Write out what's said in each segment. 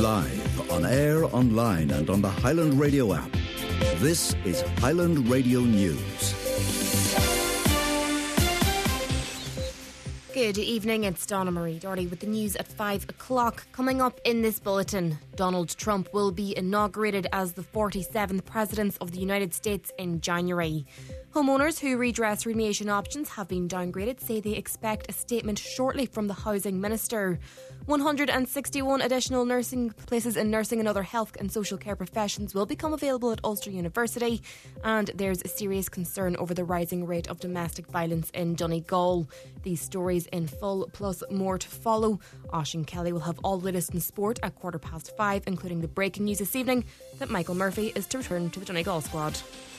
Live, on air, online and on the Highland Radio app. This is Highland Radio News. Good evening, it's Donna Marie Doherty with the news at 5 o'clock. Coming up in this bulletin, Donald Trump will be inaugurated as the 47th President of the United States in January. Homeowners who redress remediation options have been downgraded say they expect a statement shortly from the Housing Minister. 161 additional nursing places in nursing and other health and social care professions will become available at Ulster University, and there's a serious concern over the rising rate of domestic violence in Donegal. These stories in full, plus more to follow. Oisín Kelly will have all the latest in sport at 5:15, including the breaking news this evening that Michael Murphy is to return to the Donegal squad.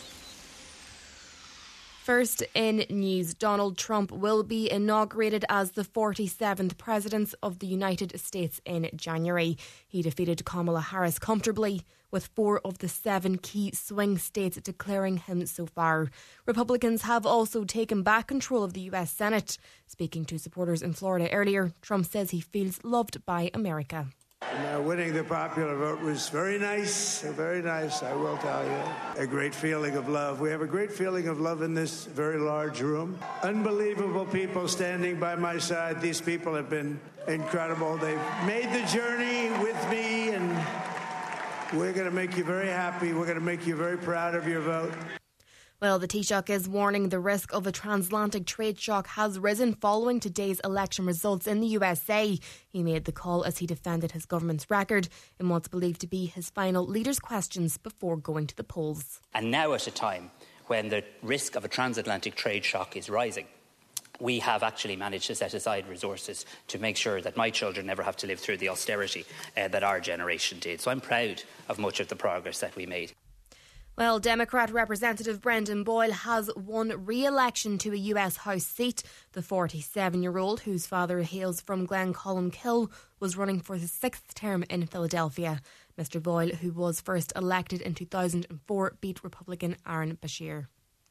First in news, Donald Trump will be inaugurated as the 47th President of the United States in January. He defeated Kamala Harris comfortably, with 4 of the 7 key swing states declaring him so far. Republicans have also taken back control of the US Senate. Speaking to supporters in Florida earlier, Trump says he feels loved by America. Winning the popular vote was very nice, I will tell you. A great feeling of love. We have a great feeling of love in this very large room. Unbelievable people standing by my side. These people have been incredible. They've made the journey with me, and we're going to make you very happy. We're going to make you very proud of your vote. Well, the Taoiseach is warning the risk of a transatlantic trade shock has risen following today's election results in the USA. He made the call as he defended his government's record in what's believed to be his final leader's questions before going to the polls. And now at a time when the risk of a transatlantic trade shock is rising, we have actually managed to set aside resources to make sure that my children never have to live through the austerity that our generation did. So I'm proud of much of the progress that we made. Well, Democrat Representative Brendan Boyle has won re-election to a US House seat. The 47-year-old, whose father hails from Glencolmkill, was running for his 6th term in Philadelphia. Mr Boyle, who was first elected in 2004, beat Republican Aaron Bashir.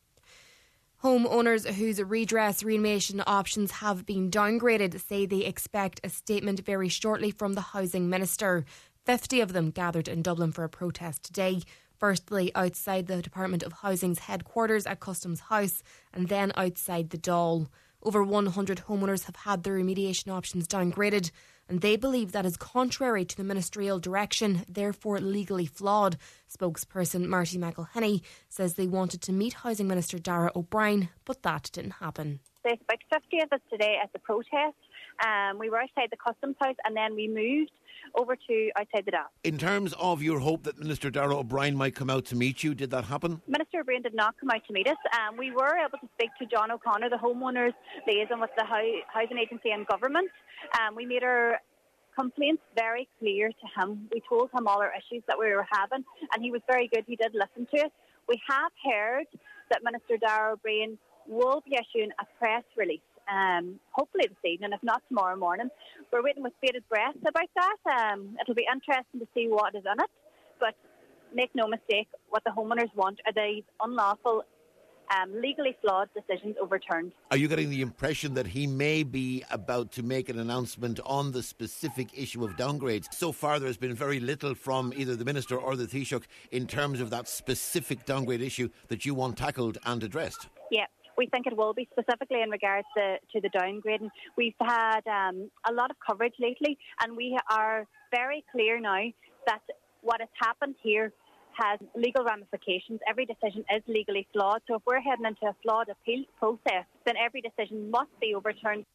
Homeowners whose redress remediation options have been downgraded say they expect a statement very shortly from the Housing Minister. 50 of them gathered in Dublin for a protest today. Firstly, outside the Department of Housing's headquarters at Customs House, and then outside the Dáil. Over 100 homeowners have had their remediation options downgraded, and they believe that is contrary to the ministerial direction, therefore legally flawed. Spokesperson Marty McElhenney says they wanted to meet Housing Minister Darragh O'Brien, but that didn't happen. There's about 50 of us today at the protest. We were outside the Customs House and then we moved over to outside the Dáil. In terms of your hope that Minister Darragh O'Brien might come out to meet you, did that happen? Minister O'Brien did not come out to meet us. We were able to speak to John O'Connor, the homeowners liaison with the housing agency and government. We made our complaints very clear to him. We told him all our issues that we were having, and he was very good. He did listen to us. We have heard that Minister Darragh O'Brien will be issuing a press release, hopefully this evening, if not tomorrow morning. We're waiting with bated breath about that. It'll be interesting to see what is in it, but make no mistake, what the homeowners want are these unlawful, legally flawed decisions overturned. Are you getting the impression that he may be about to make an announcement on the specific issue of downgrades? So far there's been very little from either the Minister or the Taoiseach in terms of that specific downgrade issue that you want tackled and addressed. Yeah. We think it will be specifically in regards to the downgrading. We've had a lot of coverage lately, and we are very clear now that what has happened here has legal ramifications. Every decision is legally flawed. So if we're heading into a flawed appeal process, then every decision must be overturned.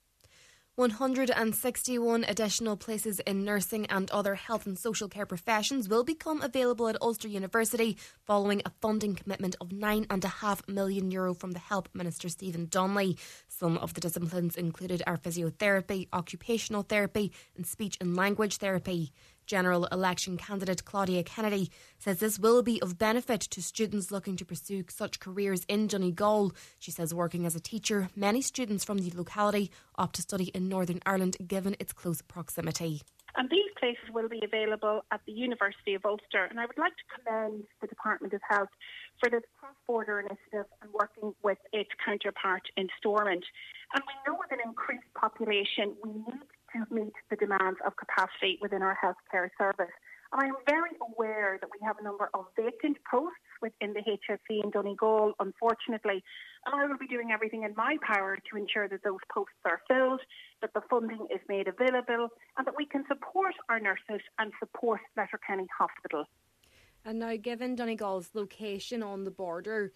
161 additional places in nursing and other health and social care professions will become available at Ulster University following a funding commitment of €9.5 million from the Health Minister Stephen Donnelly. Some of the disciplines included are physiotherapy, occupational therapy and speech and language therapy. General election candidate Claudia Kennedy says this will be of benefit to students looking to pursue such careers in Donegal. She says working as a teacher, many students from the locality opt to study in Northern Ireland given its close proximity. And these places will be available at the University of Ulster. And I would like to commend the Department of Health for this cross-border initiative and working with its counterpart in Stormont. And we know with an increased population, we need to meet the demands of capacity within our healthcare service. And I'm very aware that we have a number of vacant posts within the HSE in Donegal, unfortunately. And I will be doing everything in my power to ensure that those posts are filled, that the funding is made available, and that we can support our nurses and support Letterkenny Hospital. And now, given Donegal's location on the border,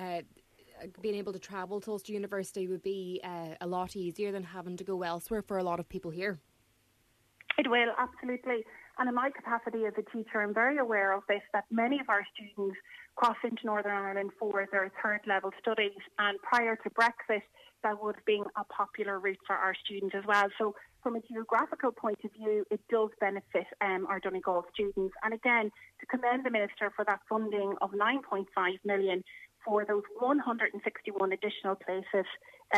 being able to travel to Ulster University would be a lot easier than having to go elsewhere for a lot of people here. It will, absolutely. And in my capacity as a teacher, I'm very aware of this, that many of our students cross into Northern Ireland for their third level studies. And prior to Brexit, that would have been a popular route for our students as well. So from a geographical point of view, it does benefit our Donegal students. And again, to commend the Minister for that funding of 9.5 million for those 161 additional places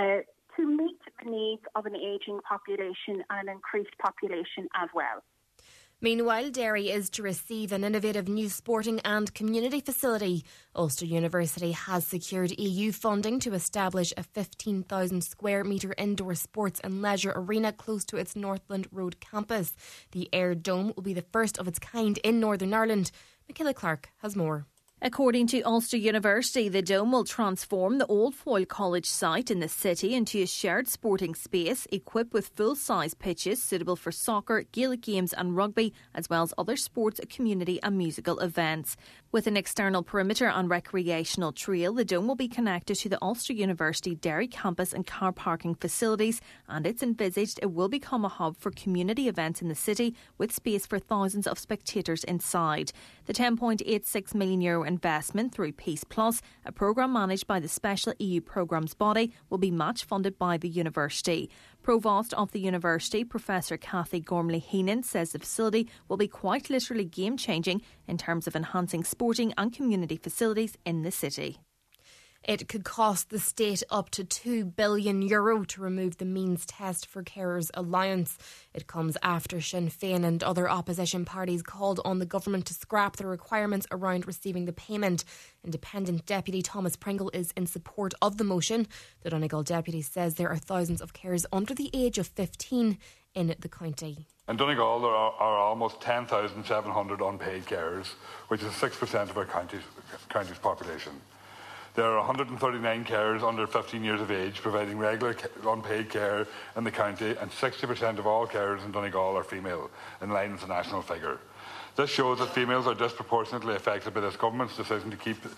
to meet the needs of an ageing population and an increased population as well. Meanwhile, Derry is to receive an innovative new sporting and community facility. Ulster University has secured EU funding to establish a 15,000 square metre indoor sports and leisure arena close to its Northland Road campus. The Air Dome will be the first of its kind in Northern Ireland. Michaela Clark has more. According to Ulster University, the Dome will transform the old Foyle College site in the city into a shared sporting space equipped with full-size pitches suitable for soccer, Gaelic games and rugby, as well as other sports, community and musical events. With an external perimeter and recreational trail, the Dome will be connected to the Ulster University Derry campus and car parking facilities, and it's envisaged it will become a hub for community events in the city with space for thousands of spectators inside. The €10.86 million investment through Peace Plus, a programme managed by the special EU programmes body, will be match funded by the university. Provost of the university, Professor Cathy Gormley-Heenan, says the facility will be quite literally game-changing in terms of enhancing sporting and community facilities in the city. It could cost the state up to €2 billion to remove the means test for carers allowance. It comes after Sinn Féin and other opposition parties called on the government to scrap the requirements around receiving the payment. Independent Deputy Thomas Pringle is in support of the motion. The Donegal Deputy says there are thousands of carers under the age of 15 in the county. In Donegal, there are almost 10,700 unpaid carers, which is 6% of our county's population. There are 139 carers under 15 years of age providing regular unpaid care in the county, and 60% of all carers in Donegal are female, in line with the national figure. This shows that females are disproportionately affected by this government's decision to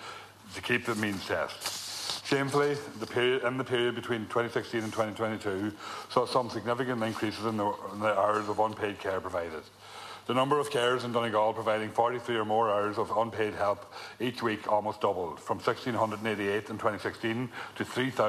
keep the means test. Shamefully, in the period between 2016 and 2022 saw some significant increases in the hours of unpaid care provided. The number of carers in Donegal providing 43 or more hours of unpaid help each week almost doubled, from 1,688 in 2016 to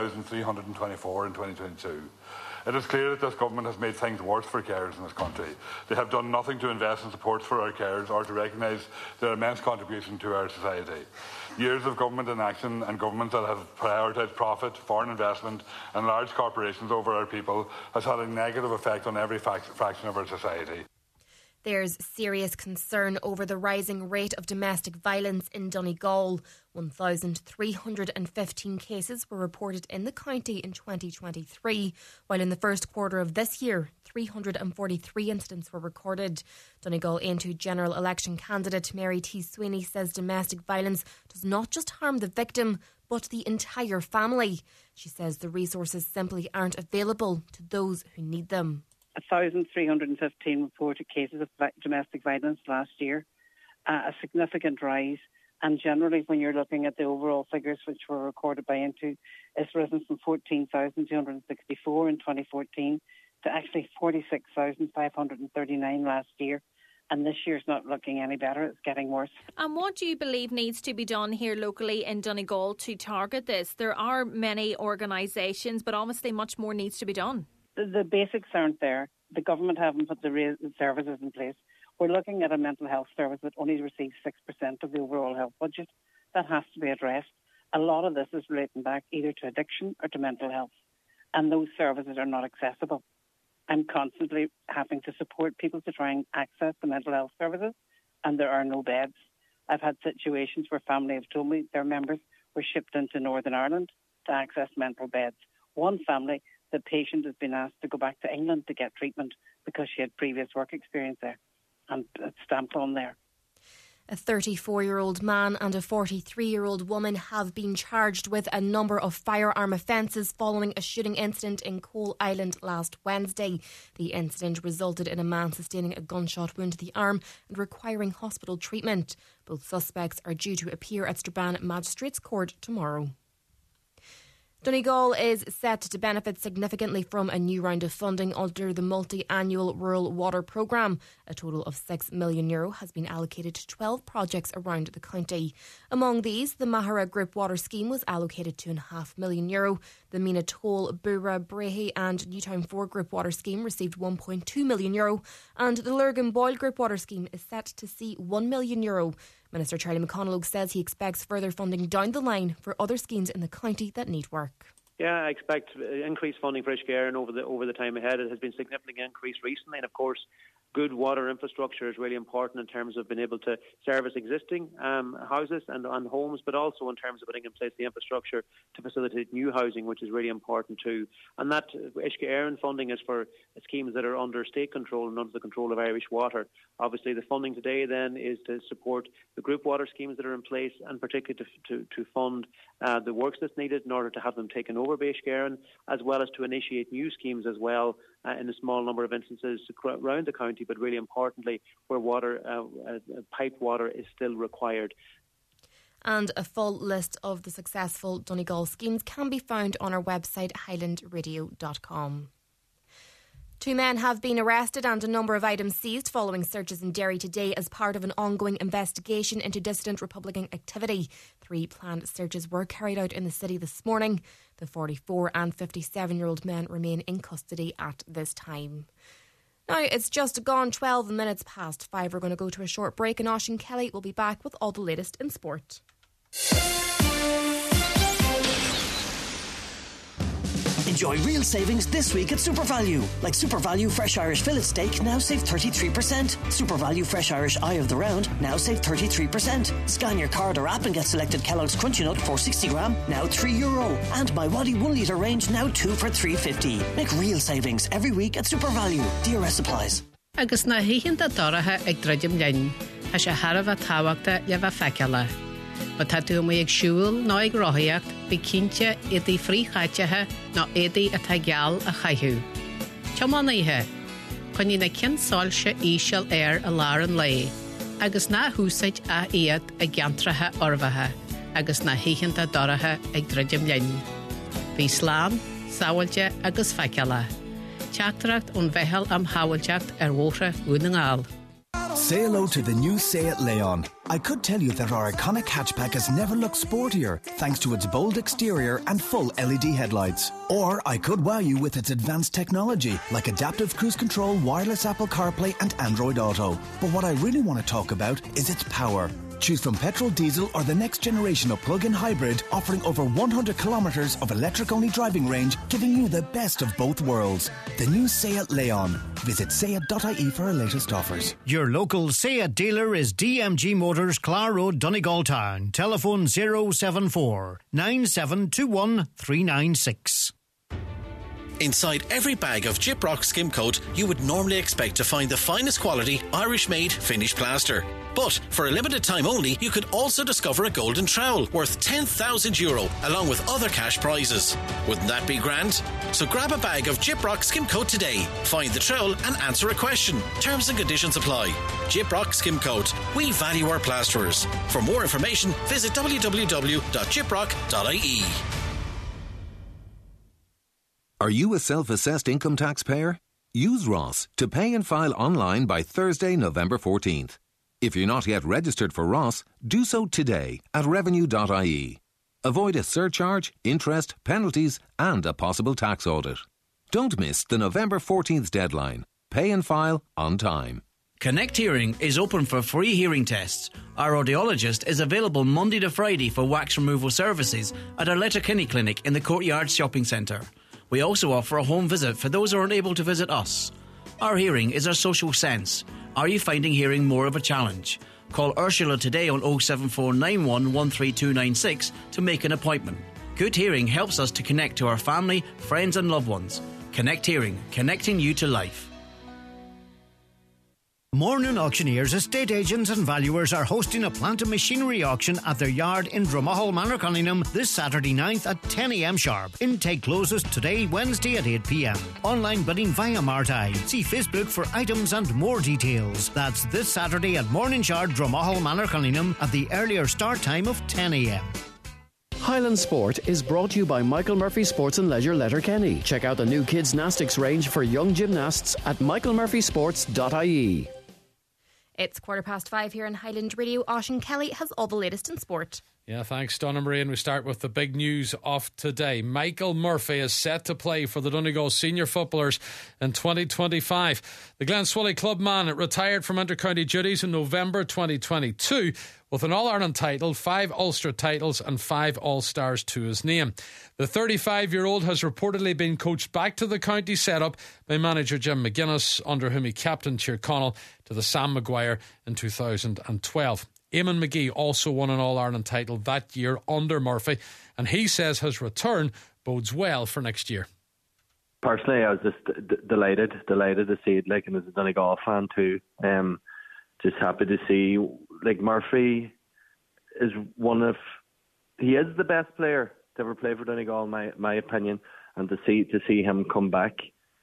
3,324 in 2022. It is clear that this government has made things worse for carers in this country. They have done nothing to invest in support for our carers or to recognise their immense contribution to our society. Years of government inaction and governments that have prioritised profit, foreign investment and large corporations over our people has had a negative effect on every fraction of our society. There's serious concern over the rising rate of domestic violence in Donegal. 1,315 cases were reported in the county in 2023, while in the first quarter of this year, 343 incidents were recorded. Donegal Aontú general election candidate Mary T. Sweeney says domestic violence does not just harm the victim, but the entire family. She says the resources simply aren't available to those who need them. 1,315 reported cases of domestic violence last year, a significant rise. And generally, when you're looking at the overall figures which were recorded by Aontú, it's risen from 14,264 in 2014 to actually 46,539 last year. And this year's not looking any better. It's getting worse. And what do you believe needs to be done here locally in Donegal to target this? There are many organisations, but obviously much more needs to be done. The basics aren't there. The government haven't put the services in place. We're looking at a mental health service that only receives 6% of the overall health budget. That has to be addressed. A lot of this is relating back either to addiction or to mental health, and those services are not accessible. I'm constantly having to support people to try and access the mental health services, and there are no beds. I've had situations where family have told me their members were shipped into Northern Ireland to access mental beds. One family, the patient has been asked to go back to England to get treatment because she had previous work experience there. and it's stamped on there. A 34-year-old man and a 43-year-old woman have been charged with a number of firearm offences following a shooting incident in Coal Island last Wednesday. The incident resulted in a man sustaining a gunshot wound to the arm and requiring hospital treatment. Both suspects are due to appear at Strabane Magistrates Court tomorrow. Donegal is set to benefit significantly from a new round of funding under the multi-annual Rural Water Programme. A total of €6 million has been allocated to 12 projects around the county. Among these, the Mahara Group Water Scheme was allocated €2.5 million. The Mina Toll, Bura, Brahe and Newtown 4 Group Water Scheme received €1.2 million, and the Lurgan Boyle Group Water Scheme is set to see €1 million. Minister Charlie McConalogue says he expects further funding down the line for other schemes in the county that need work. Yeah, I expect increased funding for Inchgarran over the time ahead. It has been significantly increased recently, and of course, good water infrastructure is really important in terms of being able to service existing houses and homes, but also in terms of putting in place the infrastructure to facilitate new housing, which is really important too. And that Inchgarran funding is for schemes that are under state control and under the control of Irish Water. Obviously, the funding today then is to support the group water schemes that are in place, and particularly to fund the works that's needed in order to have them taken over by Inchgarran, as well as to initiate new schemes as well in a small number of instances around the county, but really importantly where piped water is still required. And a full list of the successful Donegal schemes can be found on our website highlandradio.com. 2 men have been arrested and a number of items seized following searches in Derry today as part of an ongoing investigation into dissident Republican activity. 3 planned searches were carried out in the city this morning. The 44 and 57-year-old men remain in custody at this time. Now, it's just gone 12 minutes past 5. We're going to go to a short break, and Oisín Kelly will be back with all the latest in sport. Enjoy real savings this week at SuperValu. Like SuperValu Fresh Irish Fillet Steak, now save 33%. SuperValu Fresh Irish Eye of the Round, now save 33%. Scan your card or app and get selected Kellogg's Crunchy Nut 460 gram, now €3. And My Waddy 1 litre range, now 2 for $3.50. Make real savings every week at SuperValu. DRS applies. Agus na híhinnta doratha ag droidim lein, a sé harabh tábhachta le bheith feiceala. Ba tá tú mé ag siúil ná ag rothaíocht bí cinnte édaí fríchaittethe ná édaí atá geal a chaithú. Teamána ihe, chuní na cinsáilse íseal a lár an lé, agus na húsaid a iad a geantrathe ormhathe, agus na híhinnta doratha ag droidim lein. Bhí slán, sábhailte agus feiceala. Teachtracht ón bheithal am hábhailteacht mhóra únagáil. Say hello to the new Seat Leon. I could tell you that our iconic hatchback has never looked sportier thanks to its bold exterior and full LED headlights. Or I could wow you with its advanced technology like adaptive cruise control, wireless Apple CarPlay and Android Auto. But what I really want to talk about is its power. Choose from petrol, diesel or the next generation of plug-in hybrid, offering over 100 kilometres of electric-only driving range, giving you the best of both worlds. The new Seat Leon. Visit seat.ie for our latest offers. Your local Seat dealer is DMG Motors, Clar Road, Donegal Town. Telephone 074 9721 396. Inside every bag of Gyprock Skim Coat, you would normally expect to find the finest quality Irish-made finished plaster. But for a limited time only, you could also discover a golden trowel worth €10,000 along with other cash prizes. Wouldn't that be grand? So grab a bag of Gyprock Skim Coat today. Find the trowel and answer a question. Terms and conditions apply. Gyprock Skim Coat. We value our plasterers. For more information, visit www.gyprock.ie. Are you a self-assessed income taxpayer? Use Ross to pay and file online by Thursday, November 14th. If you're not yet registered for Ross, do so today at revenue.ie. Avoid a surcharge, interest, penalties and a possible tax audit. Don't miss the November 14th deadline. Pay and file on time. Connect Hearing is open for free hearing tests. Our audiologist is available Monday to Friday for wax removal services at our Letterkenny Clinic in the Courtyard Shopping Centre. We also offer a home visit for those who aren't able to visit us. Our hearing is our social sense. Are you finding hearing more of a challenge? Call Ursula today on 07491 13296 to make an appointment. Good hearing helps us to connect to our family, friends and loved ones. Connect Hearing, connecting you to life. Morning Auctioneers, estate agents and valuers are hosting a plant and machinery auction at their yard in Dromahol Manor, Cunningham this Saturday 9th at 10 a.m. sharp. Intake closes today, Wednesday at 8 p.m. Online bidding via Martai. See Facebook for items and more details. That's this Saturday at Morning Yard, Dromahol Manor, Cunningham at the earlier start time of 10 a.m. Highland Sport is brought to you by Michael Murphy Sports and Leisure, Letterkenny. Check out the new kids' gymnastics range for young gymnasts at michaelmurphysports.ie. It's 5:15 here in Highland Radio. Oisín Kelly has all the latest in sport. Yeah, thanks, Donna Marie. And we start with the big news of today. Michael Murphy is set to play for the Donegal senior footballers in 2025. The Glenswilly club man retired from inter-county duties in November 2022 with an All-Ireland title, 5 Ulster titles and 5 All-Stars to his name. The 35-year-old has reportedly been coached back to the county setup by manager Jim McGuinness, under whom he captained Tyrconnell to the Sam Maguire in 2012. Eamon McGee also won an All-Ireland title that year under Murphy, and he says his return bodes well for next year. Personally, I was just delighted to see it, and as a Donegal fan too. Just happy to see, Murphy is he is the best player to ever play for Donegal, in my opinion, and to see him come back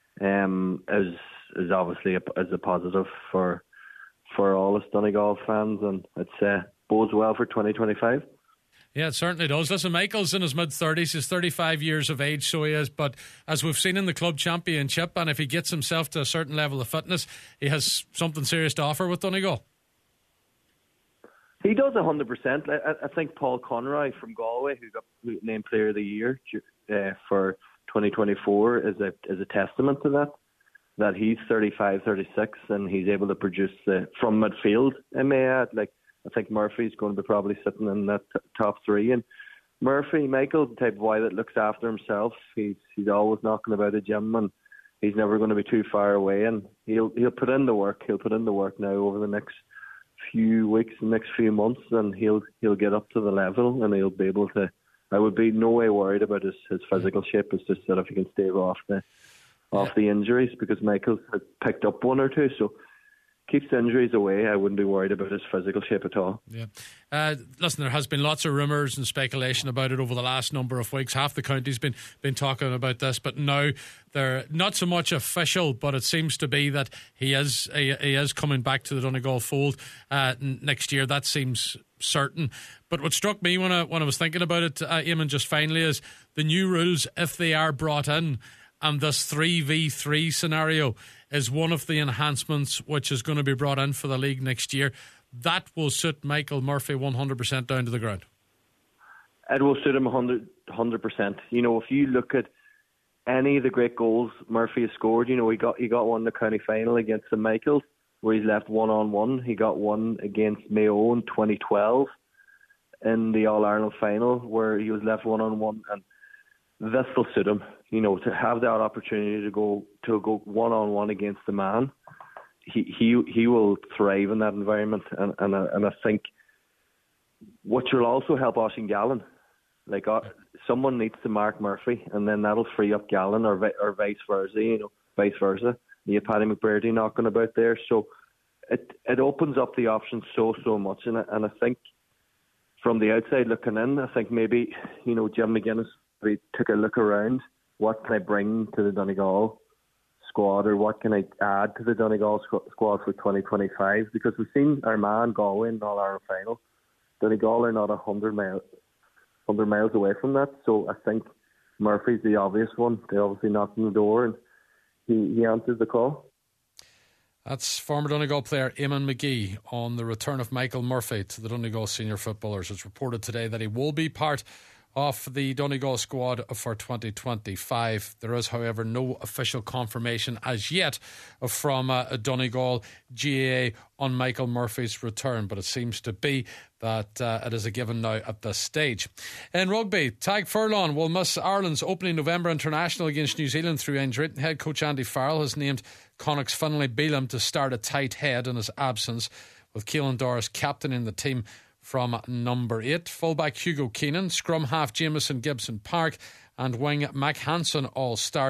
is obviously a positive for all us Donegal fans, and it bodes well for 2025. Yeah, it certainly does. Listen, Michael's in his mid-30s. He's 35 years of age, so he is. But as we've seen in the club championship, and if he gets himself to a certain level of fitness, he has something serious to offer with Donegal. He does 100%. I think Paul Conroy from Galway, who got named Player of the Year for 2024, is a testament to that he's 35, 36, and he's able to produce from midfield. I may add, I think Murphy's going to be probably sitting in that top 3. And Michael, the type of boy that looks after himself. He's always knocking about a gym, and he's never going to be too far away. And he'll put in the work. He'll put in the work now over the next few weeks, the next few months, and he'll get up to the level, and he'll be able to. I would be no way worried about his physical shape. It's just that if he can stave off the injuries, because Michael's had picked up 1 or 2, so keeps the injuries away. I wouldn't be worried about his physical shape at all. Yeah. Listen, there has been lots of rumours and speculation about it over the last number of weeks. Half the county's been talking about this, but now they're not so much official, but it seems to be that he is coming back to the Donegal fold next year. That seems certain. But what struck me when I was thinking about it, Eamon, just finally, is the new rules, if they are brought in, and this 3v3 scenario is one of the enhancements which is going to be brought in for the league next year. That will suit Michael Murphy 100% down to the ground. It will suit him 100%. If you look at any of the great goals Murphy has scored, he got one in the county final against St Michael's, where he's left 1-on-1. He got one against Mayo in 2012 in the All-Ireland final, where he was left 1-on-1, and this will suit him. To have that opportunity to go 1-on-1 against the man, he will thrive in that environment, and I think what will also help Oisín Gallen, someone needs to mark Murphy, and then that'll free up Gallen or vice versa. Vice versa. You have Paddy McBurdy knocking about there, so it opens up the options so much, and I think from the outside looking in, I think maybe Jim McGuinness took a look around. What can I bring to the Donegal squad, or what can I add to the Donegal squad for 2025? Because we've seen Armagh, Galway in the All-Ireland final. Donegal are not 100 miles away from that, so I think Murphy's the obvious one. They obviously knocked on the door, and he answered the call. That's former Donegal player Eamon McGee on the return of Michael Murphy to the Donegal senior footballers. It's reported today that he will be part of the Donegal squad for 2025. There is, however, no official confirmation as yet from a Donegal GAA on Michael Murphy's return, but it seems to be that it is a given now at this stage. In rugby, Tadhg Furlong will miss Ireland's opening November international against New Zealand through injury. Head coach Andy Farrell has named Connacht's Finlay Bealham to start a tight head in his absence, with Keelan Doris captaining the team from number 8. Fullback Hugo Keenan, scrum half Jamison Gibson Park, and wing Mac Hansen all start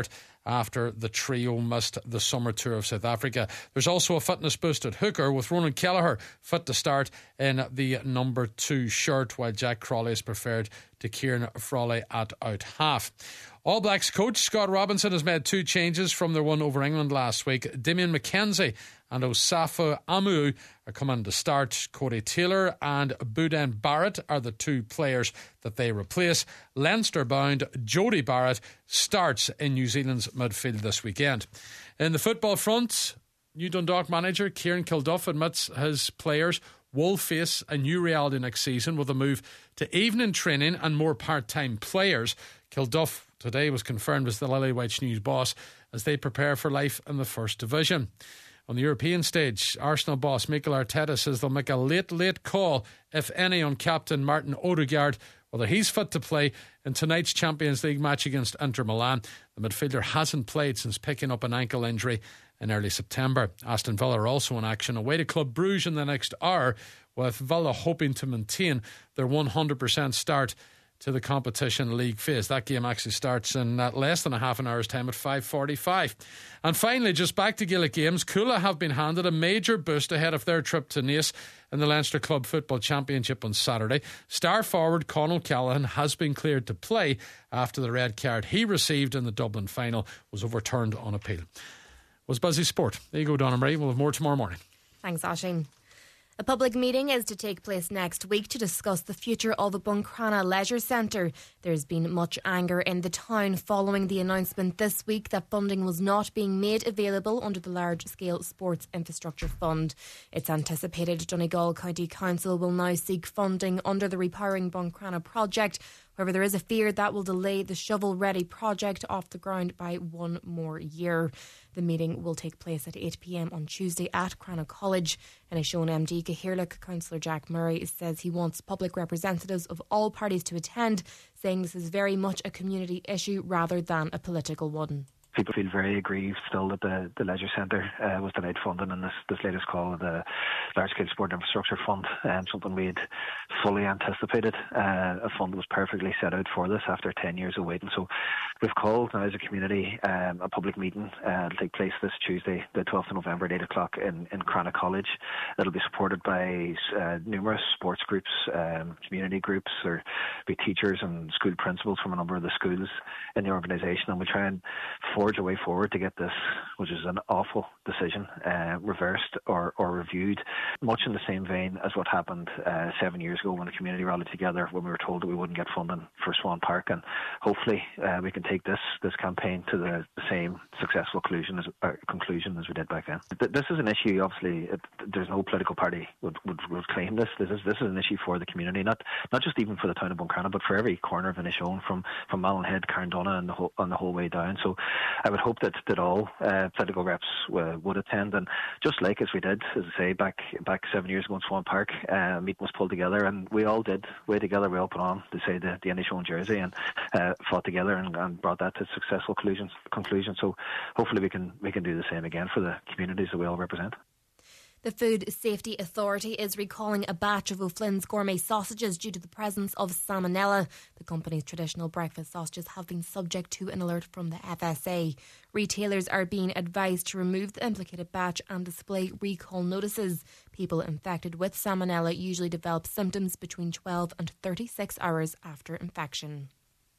after the trio missed the summer tour of South Africa. There's also a fitness boost at hooker, with Ronan Kelleher fit to start in the number 2 shirt, while Jack Crawley is preferred to Kieran Frawley at out half. All Blacks coach Scott Robinson has made 2 changes from their win over England last week. Damien McKenzie and Osafo Amu are coming to start. Cody Taylor and Boudin Barrett are the 2 players that they replace. Leinster-bound Jody Barrett starts in New Zealand's midfield this weekend. In the football front, new Dundalk manager Kieran Kilduff admits his players will face a new reality next season with a move to evening training and more part-time players. Kilduff today was confirmed as the Lily-Whites news boss as they prepare for life in the First Division. On the European stage, Arsenal boss Mikel Arteta says they'll make a late call, if any, on captain Martin Odegaard, whether he's fit to play in tonight's Champions League match against Inter Milan. The midfielder hasn't played since picking up an ankle injury in early September. Aston Villa are also in action away to Club Brugge in the next hour, with Villa hoping to maintain their 100% start to the competition league phase. That game actually starts in less than a half an hour's time at 5:45. And finally, just back to Gaelic games, Cuala have been handed a major boost ahead of their trip to Nice in the Leinster Club Football Championship on Saturday. Star forward Conal Callahan has been cleared to play after the red card he received in the Dublin final was overturned on appeal. Was Buzzy Sport. There you go, Donna Marie. We'll have more tomorrow morning. Thanks, Aisling. A public meeting is to take place next week to discuss the future of the Buncrana Leisure Centre. There's been much anger in the town following the announcement this week that funding was not being made available under the Large Scale Sports Infrastructure Fund. It's anticipated Donegal County Council will now seek funding under the Repowering Buncrana project. However, there is a fear that will delay the shovel-ready project off the ground by 1 more year. The meeting will take place at 8 p.m. on Tuesday at Crana College. And as shown MD Cahirlock, Councillor Jack Murray says he wants public representatives of all parties to attend, saying this is very much a community issue rather than a political one. People feel very aggrieved still that the Leisure Centre was denied funding in this latest call of the Large Scale Sport Infrastructure Fund, something we had fully anticipated. A fund that was perfectly set out for this after 10 years of waiting. So we've called now as a community a public meeting. It'll take place this Tuesday, the 12th of November at 8 o'clock in Crana College. It'll be supported by numerous sports groups, community groups, or be teachers and school principals from a number of the schools in the organisation, and we try and forge a way forward to get this, which is an awful decision, reversed or reviewed, much in the same vein as what happened 7 years ago when the community rallied together when we were told that we wouldn't get funding for Swan Park. And hopefully we can take this campaign to the same successful conclusion as we did back then. This is an issue, obviously, there's no political party would claim this. This is an issue for the community, not just even for the town of Buncrana, but for every corner of Inishowen, from Mallinhead, Carndonna and the whole way down. So I would hope that all political reps would attend, and just like as we did, as I say, back 7 years ago in Swan Park, a meeting was pulled together, and we all did way together. We all put on to say the Inishowen jersey and fought together and brought that to successful conclusion. So hopefully we can do the same again for the communities that we all represent. The Food Safety Authority is recalling a batch of O'Flynn's gourmet sausages due to the presence of salmonella. The company's traditional breakfast sausages have been subject to an alert from the FSA. Retailers are being advised to remove the implicated batch and display recall notices. People infected with salmonella usually develop symptoms between 12 and 36 hours after infection.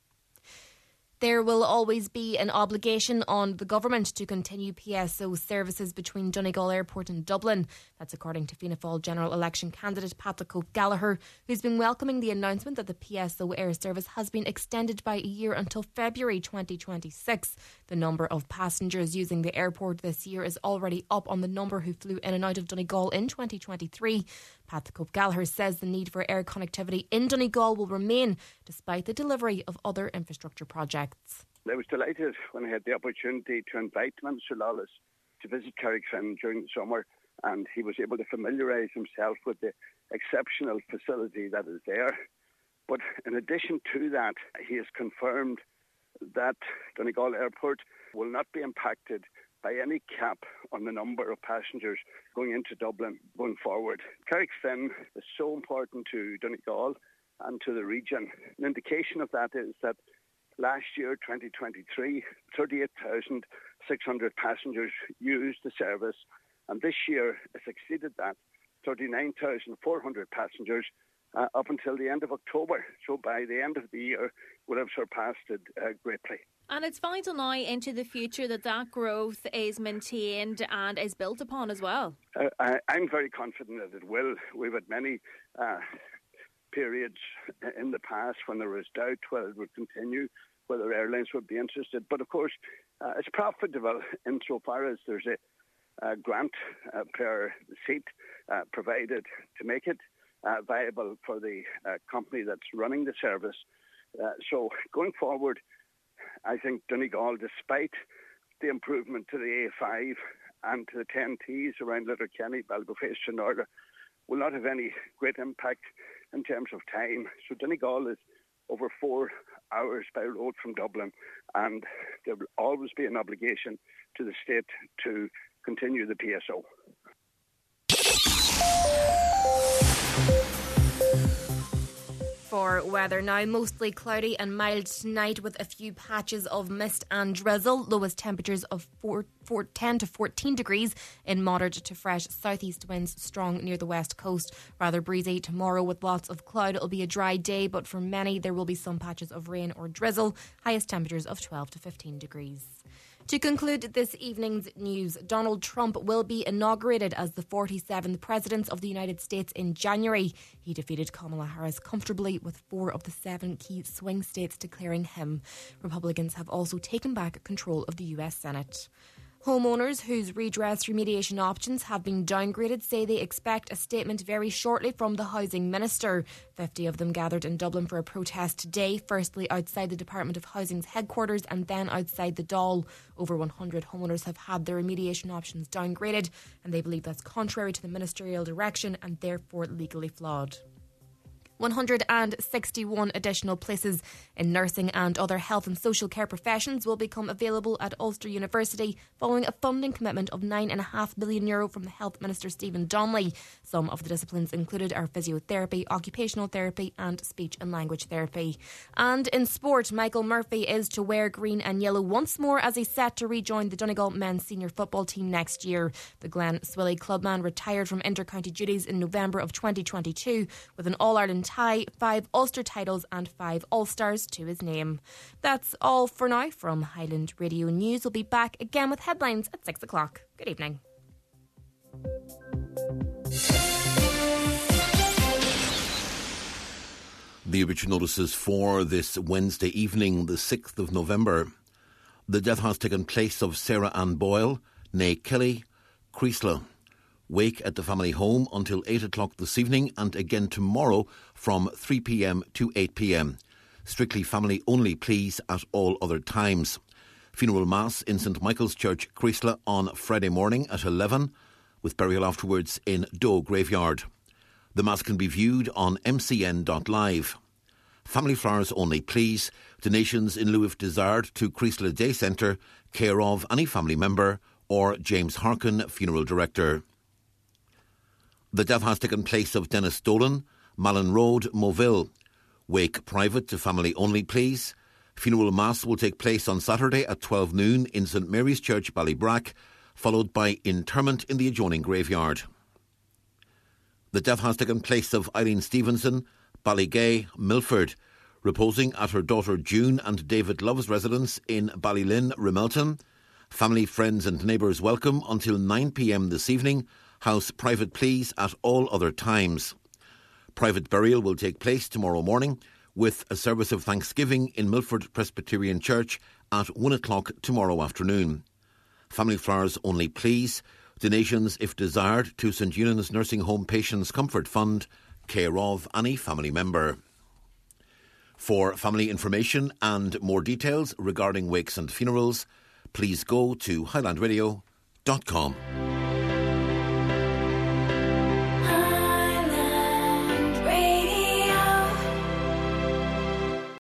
There will always be an obligation on the government to continue PSO services between Donegal Airport and Dublin. That's according to Fianna Fáil general election candidate Pat Cope Gallagher, who's been welcoming the announcement that the PSO air service has been extended by a year until February 2026. The number of passengers using the airport this year is already up on the number who flew in and out of Donegal in 2023. Pat Cope Gallagher says the need for air connectivity in Donegal will remain despite the delivery of other infrastructure projects. I was delighted when I had the opportunity to invite Minister Lawless to visit Carrickfen during the summer, and he was able to familiarise himself with the exceptional facility that is there. But in addition to that, he has confirmed that Donegal Airport will not be impacted by any cap on the number of passengers going into Dublin going forward. Carrickfen is so important to Donegal and to the region. An indication of that is that Last year, 2023, 38,600 passengers used the service, and this year it's exceeded that, 39,400 passengers up until the end of October. So by the end of the year, we'll have surpassed it greatly. And it's vital now into the future that growth is maintained and is built upon as well. I'm very confident that it will. We've had many periods in the past when there was doubt whether it would continue, whether airlines would be interested. But of course, it's profitable insofar as there's a grant per seat provided to make it viable for the company that's running the service. So going forward, I think Donegal, despite the improvement to the A5 and to the 10Ts around Letterkenny, Ballyboface, Shinorga, will not have any great impact in terms of time. So Donegal is over 4 hours by road from Dublin, and there will always be an obligation to the state to continue the PSO. For weather now, mostly cloudy and mild tonight with a few patches of mist and drizzle. Lowest temperatures of 10 to 14 degrees in moderate to fresh southeast winds, strong near the west coast. Rather breezy tomorrow with lots of cloud. It'll be a dry day, but for many there will be some patches of rain or drizzle. Highest temperatures of 12 to 15 degrees. To conclude this evening's news, Donald Trump will be inaugurated as the 47th President of the United States in January. He defeated Kamala Harris comfortably with 4 of the 7 key swing states declaring him. Republicans have also taken back control of the US Senate. Homeowners whose redress remediation options have been downgraded say they expect a statement very shortly from the Housing Minister. 50 of them gathered in Dublin for a protest today, firstly outside the Department of Housing's headquarters and then outside the Dáil. Over 100 homeowners have had their remediation options downgraded, and they believe that's contrary to the ministerial direction and therefore legally flawed. 161 additional places in nursing and other health and social care professions will become available at Ulster University following a funding commitment of €9.5 million from the Health Minister Stephen Donnelly. Some of the disciplines included are physiotherapy, occupational therapy and speech and language therapy. And in sport, Michael Murphy is to wear green and yellow once more as he's set to rejoin the Donegal men's senior football team next year. The Glen Swilly clubman retired from inter-county duties in November of 2022 with an All-Ireland tie, 5 Ulster titles and 5 All-Stars to his name. That's all for now from Highland Radio News. We'll be back again with headlines at 6 o'clock. Good evening. The obituary notices for this Wednesday evening, the 6th of November. The death has taken place of Sarah Ann Boyle, née Kelly, Creasla. Wake at the family home until 8 o'clock this evening and again tomorrow from 3 p.m. to 8 p.m. Strictly family only, please, at all other times. Funeral Mass in St Michael's Church, Creasla on Friday morning at 11, with burial afterwards in Doe Graveyard. The Mass can be viewed on mcn.live. Family flowers only, please. Donations in lieu if desired to Creasla Day Centre, care of any family member or James Harkin, Funeral Director. The death has taken place of Dennis Dolan, Malin Road, Moville. Wake private to family only, please. Funeral Mass will take place on Saturday at 12 noon in St Mary's Church, Ballybrack, followed by interment in the adjoining graveyard. The death has taken place of Eileen Stevenson, Ballygay, Milford, reposing at her daughter June and David Love's residence in Ballylinn, Remelton. Family, friends and neighbours welcome until 9 p.m. this evening. House private, please, at all other times. Private burial will take place tomorrow morning with a service of thanksgiving in Milford Presbyterian Church at 1 o'clock tomorrow afternoon. Family flowers only, please. Donations, if desired, to St Eunan's Nursing Home Patients Comfort Fund, care of any family member. For family information and more details regarding wakes and funerals, please go to highlandradio.com.